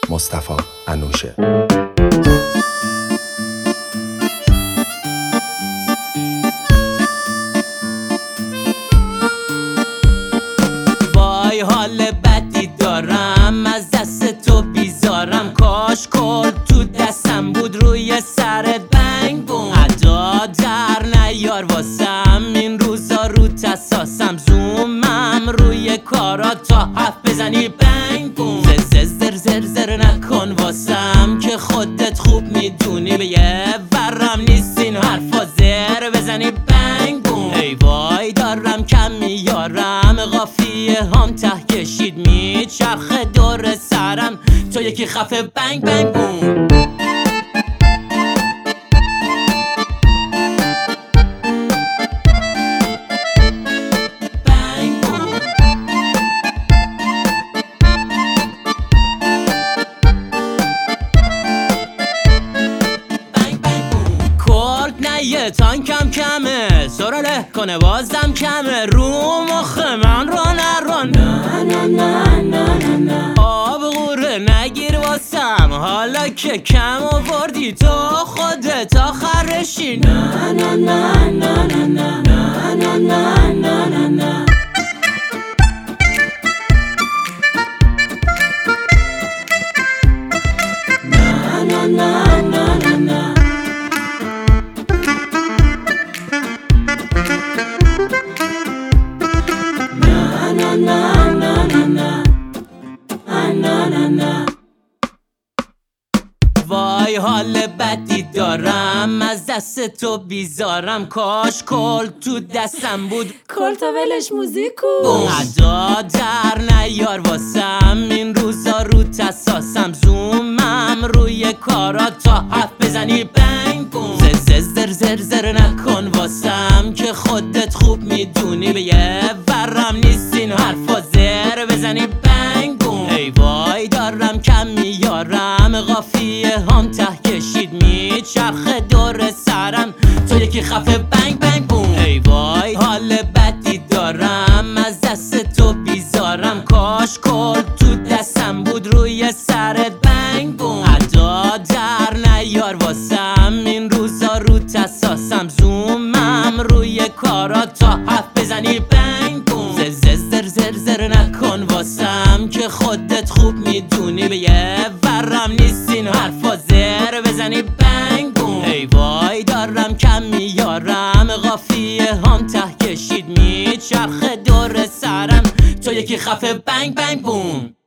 مصطفی انوشه. وای حال بدی دارم، از دست تو بیزارم. کاش کل تو دستم بود روی سرت بنگ بوم. ادا در نیار واسم این روزا رو تساسم. زومم روی کارا تا حرف بزنی بنگ بوم. زر زر زر نکن واسم که خودت خوب میدونی به یه ورم نیست این حرفا زر بزنی بنگ بوم. ای وای دارم کم میارم، قافیه هم ته کشید میچرخه دور سرم، تو یکی خفه بنگ بنگ بوم. یه تان کم کمه سراله کنه بازم کمه، رو مخ من رو نرون. نه نه نه نه نه آب غوره نگیر واسم، حالا که کم آوردی تو خودت آخرشی. نه نه نه نه نه نه نه نه نه نه نه وای حال بدی دارم، از دست تو بیزارم. کاش کل تو دستم بود، کل تا ولش موزیکو. ادا در نیار واسم این روزا رو تساسم. زومم روی کارا تا حرف بزنی بنگ بوم. زر زر زر نکن واسم که خودت خوب میدونی به یه ورم نیست این حرفا زر بزنی بنگ بوم. ای وای دارم کم میارم، قافیه هم ته کشید میچرخه دور سرم، تو یکی خفه بنگ بنگ بوم. ای وای حال بدی دارم، از دست تو بیزارم. کاش کل تو دستم بود روی سرت بنگ بوم. ادا در نیار واسم این روزا رو تساسم. زومم روی کارا تا حرف بزنی بنگ بوم. زر زر زر نکن واسم که خودت خوب میدونی به یه ورم نیست این حرفا زر بزنی بنگ بوم. ای وای دارم کم میارم، قافیه هم ته کشید میچرخه دور سرم، تو یکی خفه بنگ بنگ بوم.